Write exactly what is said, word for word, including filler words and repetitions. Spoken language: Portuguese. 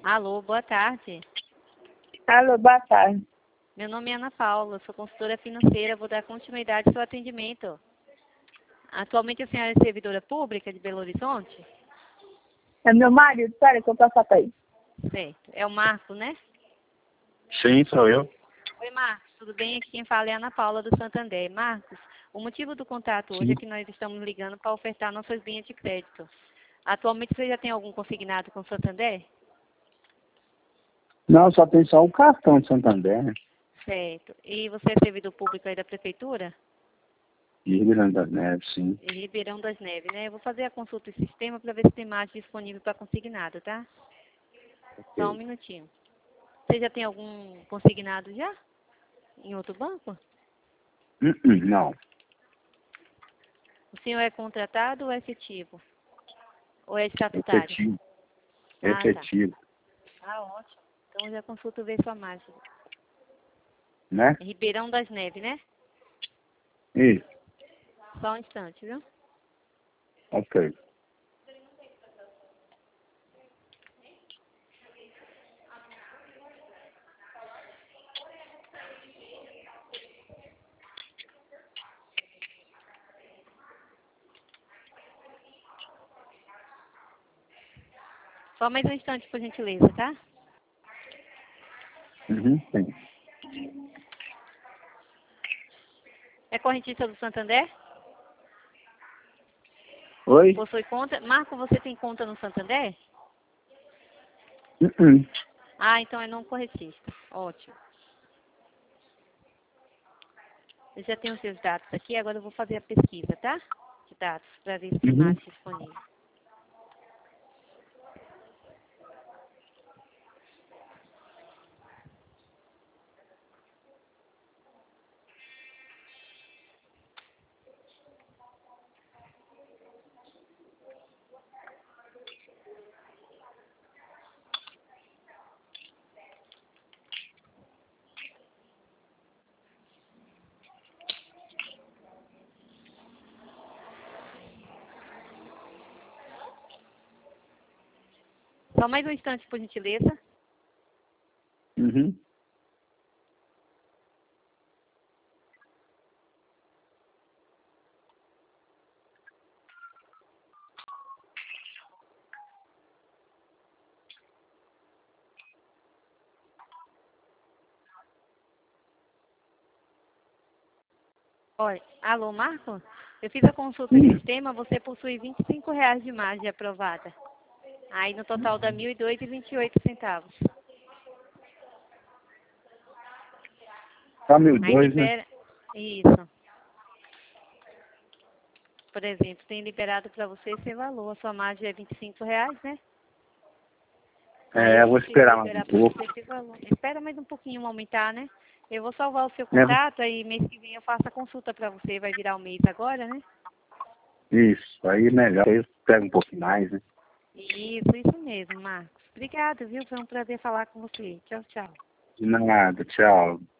Alô, boa tarde. Alô, boa tarde. Meu nome é Ana Paula, sou consultora financeira, vou dar continuidade ao seu atendimento. Atualmente a senhora é servidora pública de Belo Horizonte? É meu marido, espera que eu passo pra ele. Certo. É o Marco, né? Sim, sou eu. Oi, Marcos, tudo bem? Aqui quem fala é a Ana Paula do Santander. Marcos, o motivo do contato hoje Sim. é que nós estamos ligando para ofertar nossas linhas de crédito. Atualmente você já tem algum consignado com o Santander? Não, só tem só o cartão de Santander, né? Certo. E você é servidor público aí da prefeitura? De Ribeirão das Neves, sim. Em Ribeirão das Neves, né? Eu vou fazer a consulta do sistema para ver se tem margem disponível para consignado, tá? Só um minutinho. Você já tem algum consignado já? Em outro banco? Hum, hum, Não, O senhor é contratado ou é efetivo? Ou é estatutário? efetivo. Ah, tá. Efetivo, Ah, ótimo. Então eu já consulto ver sua margem. né? É Ribeirão das Neves, né? Isso, Só um instante, viu? ok. Só mais um instante, por gentileza, tá? Uhum, sim. É correntista do Santander? Oi? Possui conta? Marco, você tem conta no Santander? Hum, hum. Ah, então é não correntista. Ótimo. Eu já tenho os seus dados aqui, agora eu vou fazer a pesquisa, tá? De dados, para ver se tem Uhum. margem disponível. Só mais um instante, por gentileza. Uhum. Olha, alô, Marco? Eu fiz a consulta no Sim. sistema, você possui vinte e cinco reais de margem aprovada. Aí no total dá mil e dois reais e vinte e oito centavos. Tá mil Aí dois, né? libera... Isso. Por exemplo, tem liberado para você esse valor. A sua margem é vinte e cinco reais, né? Aí É, eu eu vou consigo esperar mais liberar um para pouco. você esse valor. Espera mais um pouquinho aumentar, né? Eu vou salvar o seu É, contato, aí mês que vem eu faço a consulta para você. Vai virar o mês agora, né? isso, aí é melhor. Aí pega um pouquinho mais, né? Isso, isso mesmo, Marcos. Obrigada, viu? Foi um prazer falar com você. Tchau, tchau. De nada, tchau.